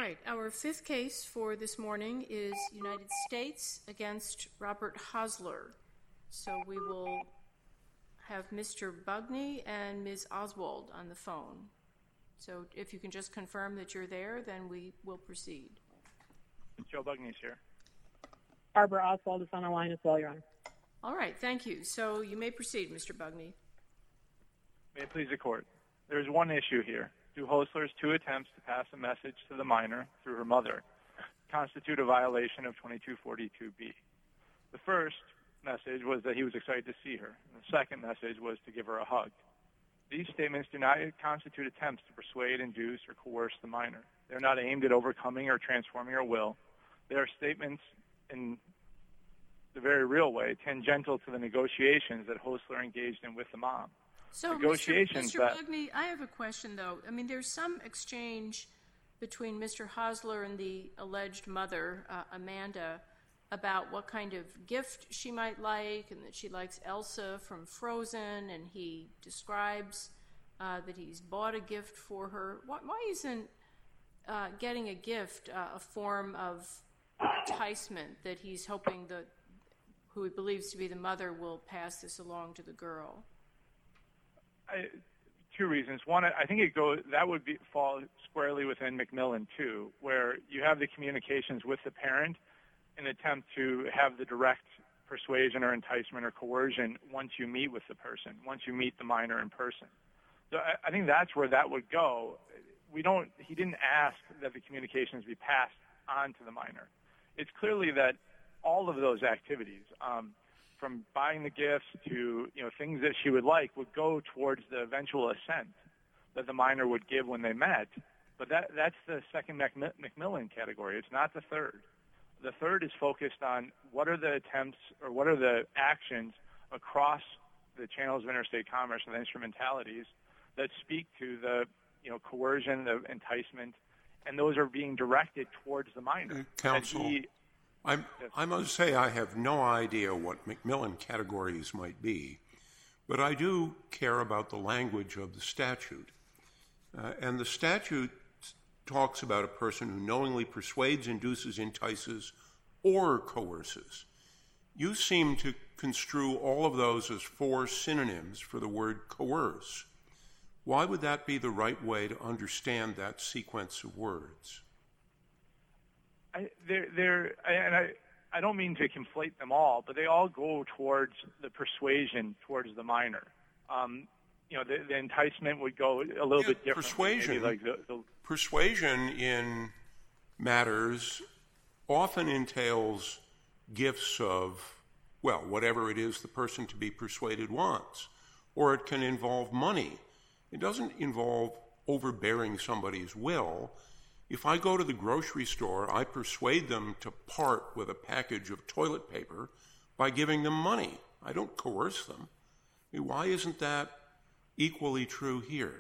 right, our fifth case for this morning is United States against Robert Hosler. So we will have Mr. Bugney and Ms. Oswald on the phone. So if you can just confirm that you're there, then we will proceed. Joe Bugney's here. Barbara Oswald is on the line as well, Your Honor. All right, thank you. So you may proceed, Mr. Bugney. May it please the Court. There is one issue here. Do Hosler's two attempts to pass a message to the minor through her mother constitute a violation of 2242B? The first message was that he was excited to see her. And the second message was to give her a hug. These statements do not constitute attempts to persuade, induce, or coerce the minor. They're not aimed at overcoming or transforming her will. They are statements in the very real way, tangential to the negotiations that Hosler engaged in with the mom. So, Mr. Bugney, I have a question, though. I mean, there's some exchange between Mr. Hosler and the alleged mother, Amanda, about what kind of gift she might like, and that she likes Elsa from Frozen, and he describes that he's bought a gift for her. Why isn't getting a gift a form of enticement that he's hoping that who he believes to be the mother will pass this along to the girl? Two reasons. One, I think that would fall squarely within McMillan, too, where you have the communications with the parent in an attempt to have the direct persuasion or enticement or coercion once you meet with the person, once you meet the minor in person. So I think that's where that would go. He didn't ask that the communications be passed on to the minor. It's clearly that all of those activities, from buying the gifts to things that she would like, would go towards the eventual assent that the minor would give when they met. But that's the second McMillan category. It's not the third. The third is focused on what are the attempts or what are the actions across the channels of interstate commerce and the instrumentalities that speak to the coercion, the enticement, and those are being directed towards the minor. Counsel, I must say I have no idea what McMillan categories might be, but I do care about the language of the statute. And the statute talks about a person who knowingly persuades, induces, entices, or coerces. You seem to construe all of those as four synonyms for the word coerce. Why would that be the right way to understand that sequence of words? I don't mean to conflate them all, but they all go towards the persuasion towards the minor. The enticement would go a little bit different. Persuasion in matters often entails gifts of, whatever it is the person to be persuaded wants, or it can involve money. It doesn't involve overbearing somebody's will. If I go to the grocery store, I persuade them to part with a package of toilet paper by giving them money. I don't coerce them. Why isn't that equally true here?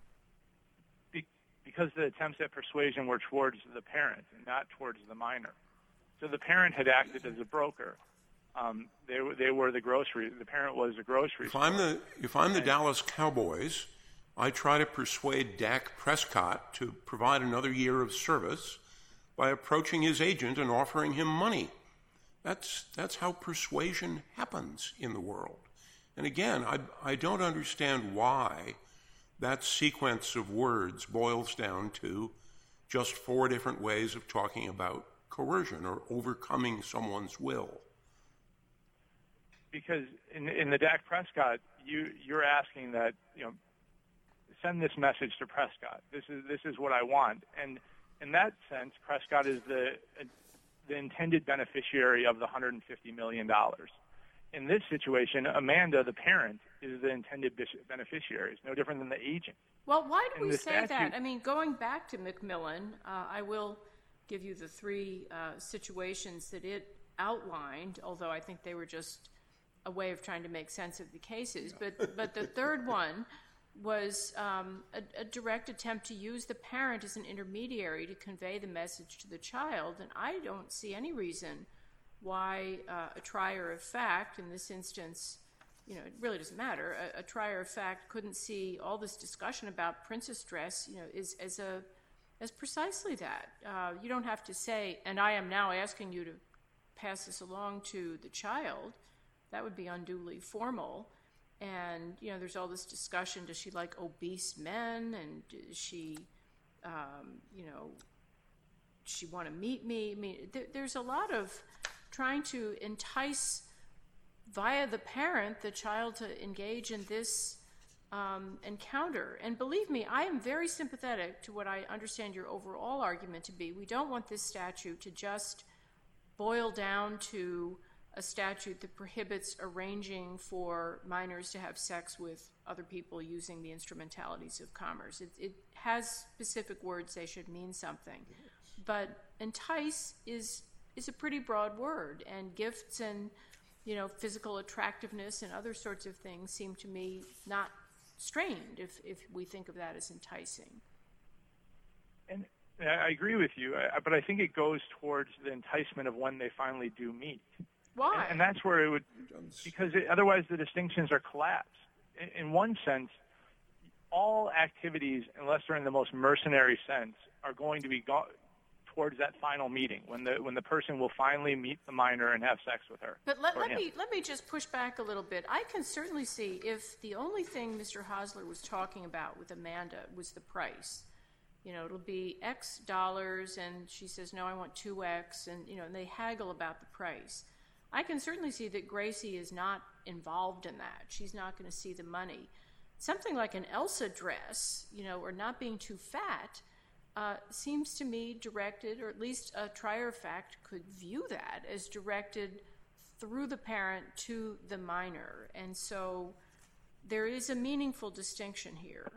Because the attempts at persuasion were towards the parent and not towards the minor. So the parent had acted as a broker. They were the grocery. The parent was the grocery store. If I'm the Dallas Cowboys, I try to persuade Dak Prescott to provide another year of service by approaching his agent and offering him money. That's how persuasion happens in the world. And again, I don't understand why that sequence of words boils down to just four different ways of talking about coercion or overcoming someone's will. Because in the Dak Prescott, you're asking that, send this message to Prescott. This is what I want. And in that sense, Prescott is the intended beneficiary of the $150 million. In this situation, Amanda, the parent, is the intended beneficiary. It's no different than the agent. Well, why do we say that? I mean, going back to McMillan, I will give you the three situations that it outlined, although I think they were just a way of trying to make sense of the cases. But the third one was a direct attempt to use the parent as an intermediary to convey the message to the child. And I don't see any reason why a trier of fact, in this instance, it really doesn't matter, a trier of fact couldn't see all this discussion about princess dress, as as precisely that. You don't have to say, and I am now asking you to pass this along to the child. That would be unduly formal. And, there's all this discussion, does she like obese men? And does she, she want to meet me? I mean, there's a lot of trying to entice via the parent the child to engage in this encounter. And believe me, I am very sympathetic to what I understand your overall argument to be. We don't want this statute to just boil down to a statute that prohibits arranging for minors to have sex with other people using the instrumentalities of commerce. It has specific words, they should mean something. But entice is a pretty broad word, and gifts and physical attractiveness and other sorts of things seem to me not strained if we think of that as enticing. And I agree with you, but I think it goes towards the enticement of when they finally do meet. Why? And that's where it would, because otherwise the distinctions are collapsed. In one sense, all activities, unless they're in the most mercenary sense, are going to be towards that final meeting when the person will finally meet the minor and have sex with her. But let me just push back a little bit. I can certainly see if the only thing Mr. Hosler was talking about with Amanda was the price. It'll be X dollars, and she says, no, I want 2X, and and they haggle about the price. I can certainly see that Gracie is not involved in that. She's not going to see the money. Something like an Elsa dress, or not being too fat, seems to me directed, or at least a trier of fact could view that as directed through the parent to the minor. And so there is a meaningful distinction here.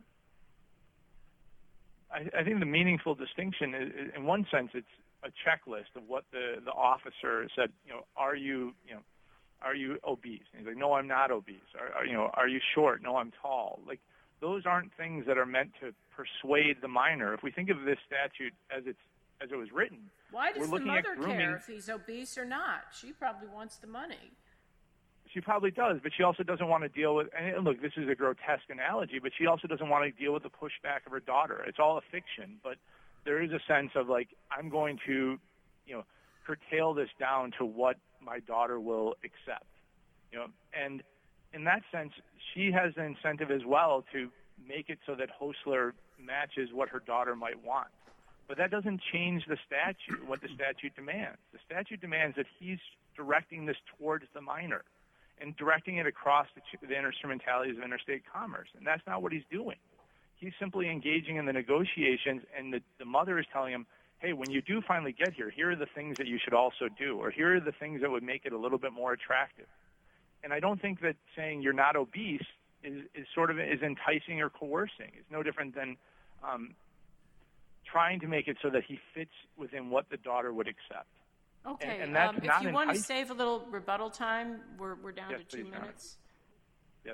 I think the meaningful distinction is, in one sense, it's a checklist of what the officer said. Are you obese? And he's like, no, I'm not obese. Are you short? No, I'm tall. Like, those aren't things that are meant to persuade the minor. If we think of this statute as it was written, why does the mother care if he's obese or not? She probably wants the money. She probably does, but she also doesn't want to deal with, and look, this is a grotesque analogy, but she also doesn't want to deal with the pushback of her daughter. It's all a fiction, but there is a sense of, like, I'm going to, curtail this down to what my daughter will accept. And in that sense, she has an incentive as well to make it so that Hosler matches what her daughter might want. But that doesn't change the statute, what the statute demands. The statute demands that he's directing this towards the minor and directing it across the instrumentalities of interstate commerce. And that's not what he's doing. He's simply engaging in the negotiations, and the mother is telling him, hey, when you do finally get here, here are the things that you should also do, or here are the things that would make it a little bit more attractive. And I don't think that saying you're not obese is enticing or coercing. It's no different than trying to make it so that he fits within what the daughter would accept. Okay. And that's if you want to save a little rebuttal time, we're down to 2 minutes. Yes.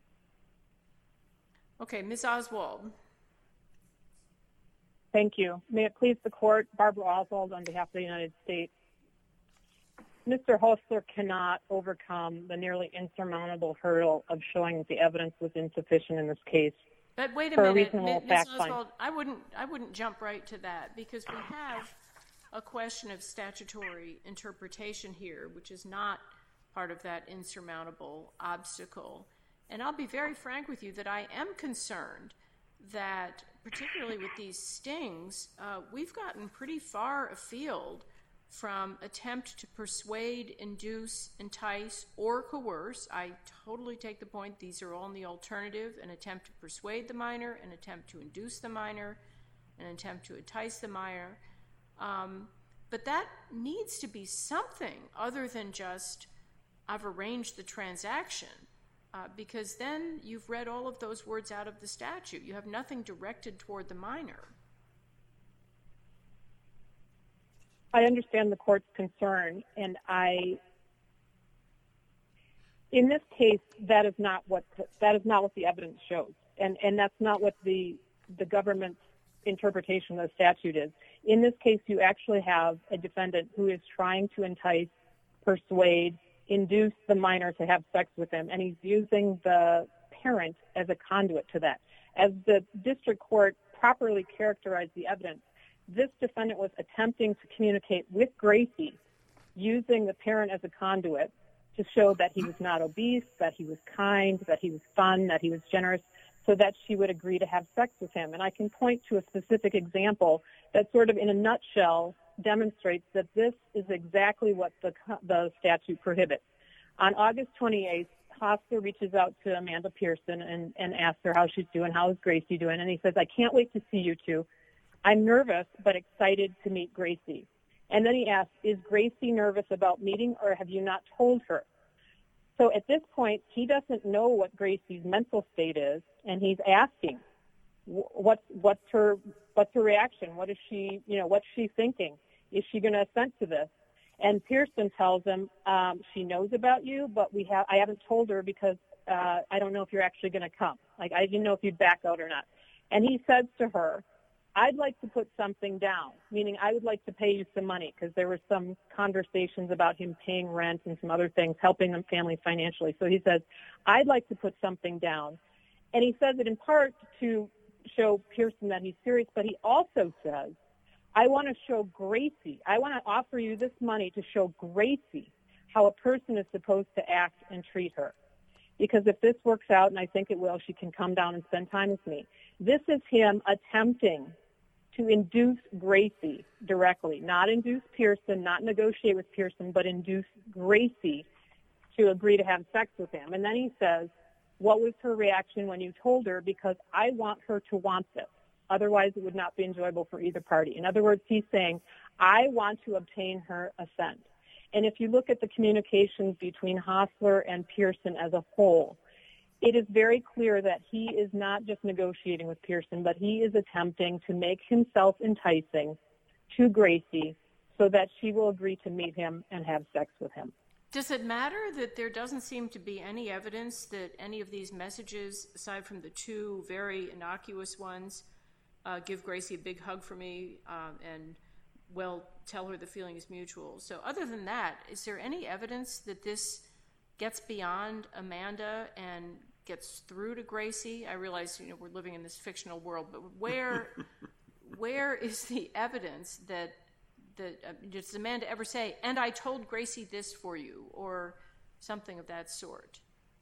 Okay, Ms. Oswald. Thank you. May it please the court, Barbara Oswald on behalf of the United States. Mr. Hosler cannot overcome the nearly insurmountable hurdle of showing that the evidence was insufficient in this case. But wait a minute, Ms. Oswald, I wouldn't jump right to that, because we have a question of statutory interpretation here, which is not part of that insurmountable obstacle. And I'll be very frank with you that I am concerned that, particularly with these stings, we've gotten pretty far afield from attempt to persuade, induce, entice, or coerce. I totally take the point these are all in the alternative: an attempt to persuade the minor, an attempt to induce the minor, an attempt to entice the minor. But that needs to be something other than just, I've arranged the transaction, because then you've read all of those words out of the statute. You have nothing directed toward the minor. I understand the court's concern, and in this case, that is not what the evidence shows, and that's not what the government's interpretation of the statute is. In this case, you actually have a defendant who is trying to entice, persuade, induce the minor to have sex with him, and he's using the parent as a conduit to that. As the district court properly characterized the evidence, this defendant was attempting to communicate with Gracie using the parent as a conduit to show that he was not obese, that he was kind, that he was fun, that he was generous, so that she would agree to have sex with him. And I can point to a specific example that sort of in a nutshell demonstrates that this is exactly what the statute prohibits. On August 28th, Hostler reaches out to Amanda Pearson and asks her how she's doing, how is Gracie doing, and he says, I can't wait to see you two. I'm nervous but excited to meet Gracie. And then he asks, is Gracie nervous about meeting or have you not told her? So at this point, he doesn't know what Gracie's mental state is, and he's asking, what's her reaction? What is she, what's she thinking? Is she going to assent to this? And Pearson tells him, she knows about you, but I haven't told her because I don't know if you're actually going to come. Like, I didn't know if you'd back out or not. And he says to her, I'd like to put something down, meaning I would like to pay you some money, because there were some conversations about him paying rent and some other things, helping the family financially. So he says, I'd like to put something down. And he says it in part to show Pearson that he's serious, but he also says, I want to show Gracie, I want to offer you this money to show Gracie how a person is supposed to act and treat her. Because if this works out, and I think it will, she can come down and spend time with me. This is him attempting to induce Gracie directly, not induce Pearson, not negotiate with Pearson, but induce Gracie to agree to have sex with him. And then he says, what was her reaction when you told her? Because I want her to want this. Otherwise, it would not be enjoyable for either party. In other words, he's saying, I want to obtain her assent. And if you look at the communications between Hostler and Pearson as a whole, it is very clear that he is not just negotiating with Pearson, but he is attempting to make himself enticing to Gracie so that she will agree to meet him and have sex with him. Does it matter that there doesn't seem to be any evidence that any of these messages, aside from the two very innocuous ones, give Gracie a big hug for me, and, well, tell her the feeling is mutual? So other than that, is there any evidence that this gets beyond Amanda and gets through to Gracie? I realize, we're living in this fictional world, but where is the evidence that does Amanda ever say, and I told Gracie this for you, or something of that sort?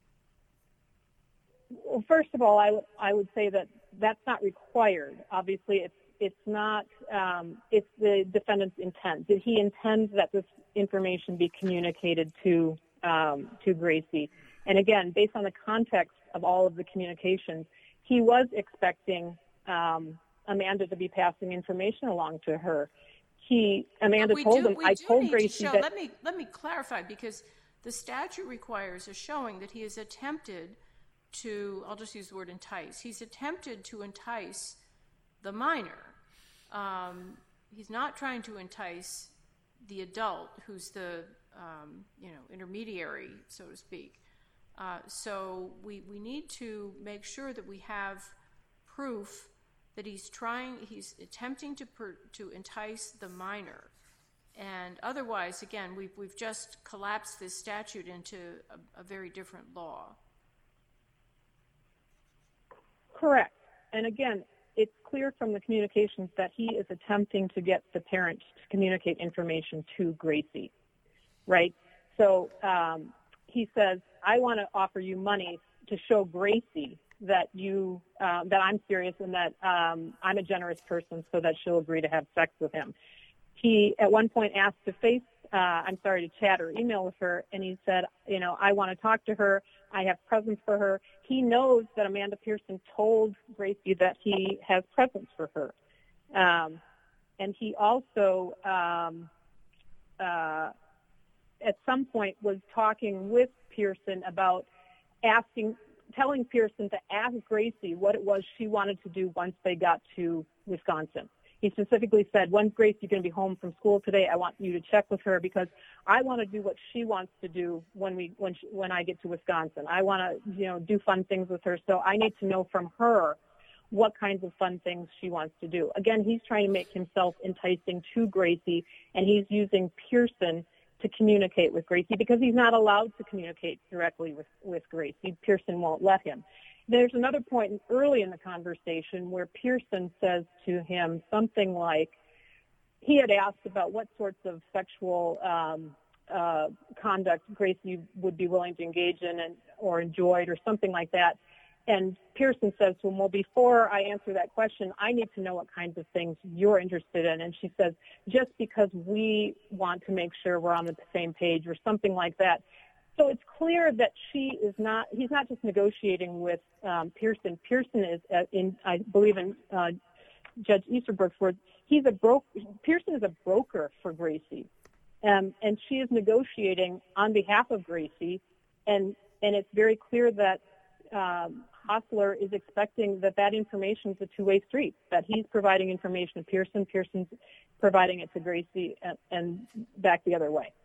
Well, first of all, I would say that that's not required. Obviously, it's not. It's the defendant's intent. Did he intend that this information be communicated to Gracie? And again, based on the context of all of the communications, he was expecting Amanda to be passing information along to her. Amanda told him, I told Gracie that... Let me clarify, because the statute requires a showing that he has attempted to, I'll just use the word entice, he's attempted to entice the minor. He's not trying to entice the adult who's the intermediary, so to speak. So we need to make sure that we have proof that he's attempting to entice the minor. And otherwise, again, we've just collapsed this statute into a very different law. Correct. And again, it's clear from the communications that he is attempting to get the parent to communicate information to Gracie, right? So he says, I want to offer you money to show Gracie that that I'm serious and that I'm a generous person, so that she'll agree to have sex with him. He at one point asked to chat or email with her, and he said, I want to talk to her. I have presents for her. He knows that Amanda Pearson told Gracie that he has presents for her. And he also, at some point, was talking with Pearson about telling Pearson to ask Gracie what it was she wanted to do once they got to Wisconsin. He specifically said, when's Gracie going to be home from school today? I want you to check with her because I want to do what she wants to do when I get to Wisconsin. I want to, do fun things with her. So I need to know from her what kinds of fun things she wants to do. Again, he's trying to make himself enticing to Gracie, and he's using Pearson to communicate with Gracie because he's not allowed to communicate directly with Gracie. Pearson won't let him. There's another point early in the conversation where Pearson says to him something like, he had asked about what sorts of sexual conduct Gracie would be willing to engage in or enjoyed or something like that. And Pearson says to him, well, before I answer that question, I need to know what kinds of things you're interested in. And she says, just because we want to make sure we're on the same page or something like that. So it's clear that he's not just negotiating with Pearson. Pearson is, I believe in Judge Easterbrook's words, Pearson is a broker for Gracie. And she is negotiating on behalf of Gracie. And it's very clear that Hostler is expecting that information is a two-way street, that he's providing information to Pearson, Pearson's providing it to Gracie, and back the other way.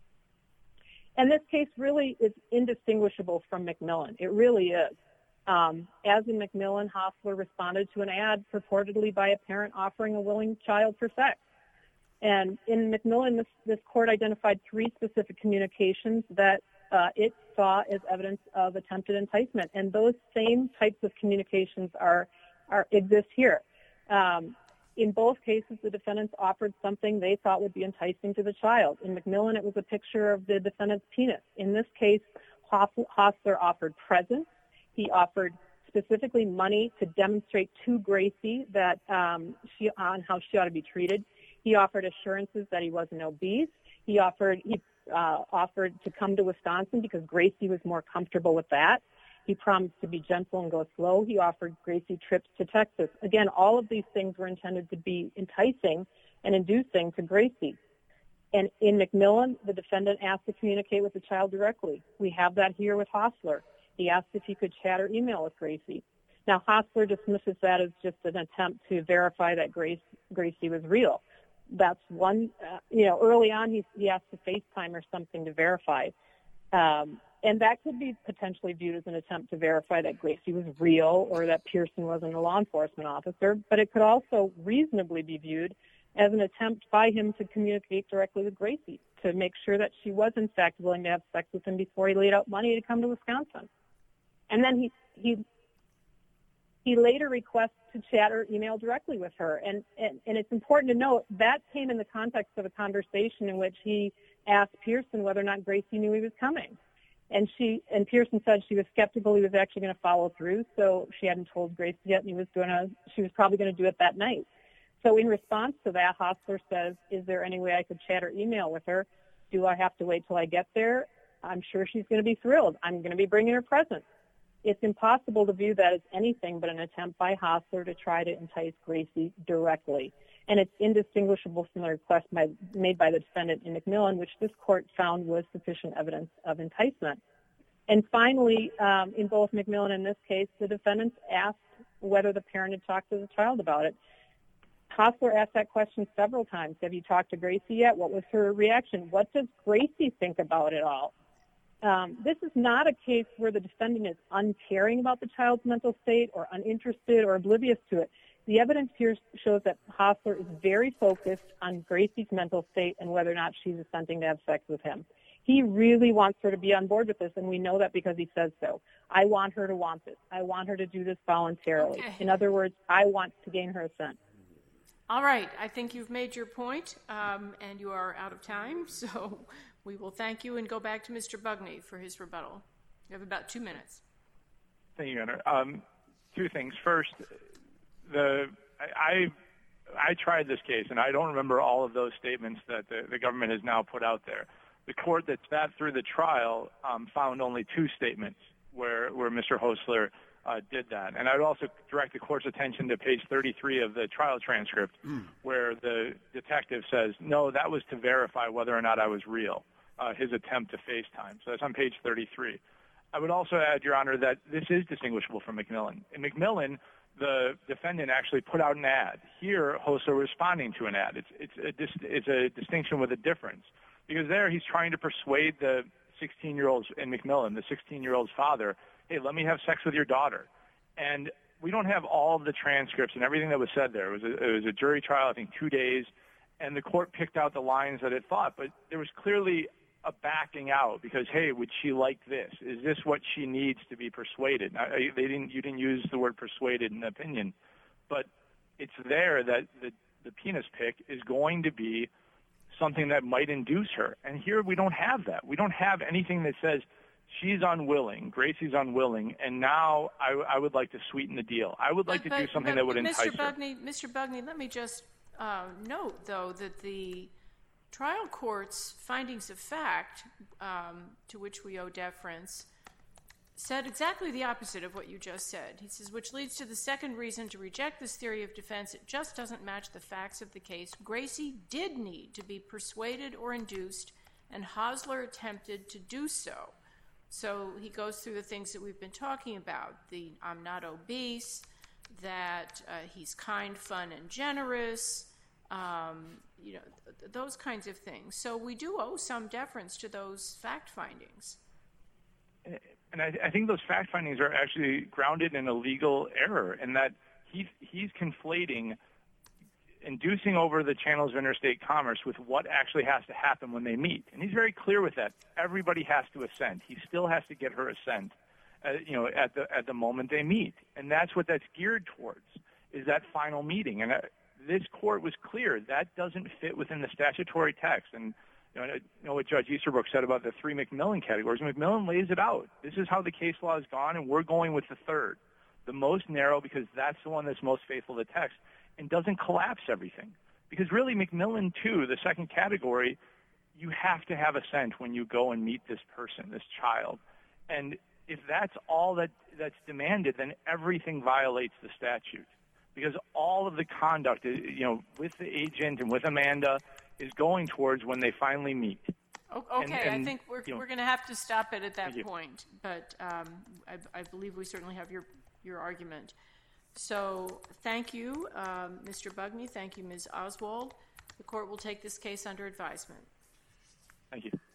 And this case really is indistinguishable from McMillan. It really is. As in McMillan, Hostler responded to an ad purportedly by a parent offering a willing child for sex. And in McMillan, this court identified 3 specific communications that it saw as evidence of attempted enticement. And those same types of communications exist here. In both cases, the defendants offered something they thought would be enticing to the child. In McMillan, it was a picture of the defendant's penis. In this case, Hostler offered presents. He offered specifically money to demonstrate to Gracie that on how she ought to be treated. He offered assurances that he wasn't obese. He offered to come to Wisconsin because Gracie was more comfortable with that. He promised to be gentle and go slow. He offered Gracie trips to Texas. Again, all of these things were intended to be enticing and inducing to Gracie. And in McMillan, the defendant asked to communicate with the child directly. We have that here with Hostler. He asked if he could chat or email with Gracie. Now, Hostler dismisses that as just an attempt to verify that Gracie was real. That's one, early on he asked to FaceTime or something to verify. And that could be potentially viewed as an attempt to verify that Gracie was real or that Pearson wasn't a law enforcement officer, but it could also reasonably be viewed as an attempt by him to communicate directly with Gracie, to make sure that she was in fact willing to have sex with him before he laid out money to come to Wisconsin. And then he later requests to chat or email directly with her. And it's important to note that came in the context of a conversation in which he asked Pearson whether or not Gracie knew he was coming. And Pearson said she was skeptical he was actually going to follow through, so she hadn't told Gracie yet, and she was probably going to do it that night. So in response to that, Hostler says, is there any way I could chat or email with her? Do I have to wait till I get there? I'm sure she's going to be thrilled. I'm going to be bringing her presents. It's impossible to view that as anything but an attempt by Hostler to try to entice Gracie directly. And it's indistinguishable from the request made by the defendant in McMillan, which this court found was sufficient evidence of enticement. And finally, in both McMillan and this case, the defendants asked whether the parent had talked to the child about it. Hostler asked that question several times. Have you talked to Gracie yet? What was her reaction? What does Gracie think about it all? This is not a case where the defendant is uncaring about the child's mental state or uninterested or oblivious to it. The evidence here shows that Hostler is very focused on Gracie's mental state and whether or not she's assenting to have sex with him. He really wants her to be on board with this, and we know that because he says so. I want her to want this. I want her to do this voluntarily. Okay. In other words, I want to gain her assent. All right. I think you've made your point, and you are out of time, so we will thank you and go back to Mr. Bugney for his rebuttal. You have about 2 minutes. Thank you, Your Honor. 2 things. First, I tried this case, and I don't remember all of those statements that the government has now put out there. The court that sat through the trial found only 2 statements where Mr. Hostler did that. And I would also direct the court's attention to page 33 of the trial transcript where the detective says, no, that was to verify whether or not I was real, his attempt to FaceTime. So that's on page 33. I would also add, Your Honor, that this is distinguishable from McMillan. In McMillan, the defendant actually put out an ad. Here, Hostler was responding to an ad. It's a distinction with a difference. Because there he's trying to persuade the 16-year-old in McMillan, the 16-year-old's father, hey, let me have sex with your daughter. And we don't have all of the transcripts and everything that was said there. It was a jury trial, I think 2 days, and the court picked out the lines that it thought. But there was clearly a backing out because, hey, would she like this? Is this what she needs to be persuaded? Now, you didn't use the word persuaded in the opinion, but it's there that the penis pic is going to be something that might induce her. And here we don't have that. We don't have anything that says she's unwilling, Gracie's unwilling, and now I would like to sweeten the deal. I would like to do something that would entice her. Mr. Bugney, let me just note, though, that the trial court's findings of fact, to which we owe deference, said exactly the opposite of what you just said. He says, which leads to the second reason to reject this theory of defense. It just doesn't match the facts of the case. Gracie did need to be persuaded or induced, and Hosler attempted to do so. So he goes through the things that we've been talking about, the I'm not obese, that he's kind, fun, and generous, those kinds of things. So we do owe some deference to those fact findings. And I think those fact findings are actually grounded in a legal error, in that he's conflating inducing over the channels of interstate commerce with what actually has to happen when they meet. And he's very clear with that. Everybody has to assent. He still has to get her assent, at the moment they meet. And that's what that's geared towards, is that final meeting. And this court was clear that doesn't fit within the statutory text. And you know what Judge Easterbrook said about the three McMillan categories. McMillan lays it out. This is how the case law has gone, and we're going with the third, the most narrow, because that's the one that's most faithful to text and doesn't collapse everything. Because really, McMillan 2, the second category, you have to have assent when you go and meet this person, this child. And if that's all that's demanded, then everything violates the statute. Because all of the conduct, with the agent and with Amanda, is going towards when they finally meet. Okay, I think we're going to have to stop it at that point. But I believe we certainly have your argument. So thank you, Mr. Bugney. Thank you, Ms. Oswald. The court will take this case under advisement. Thank you.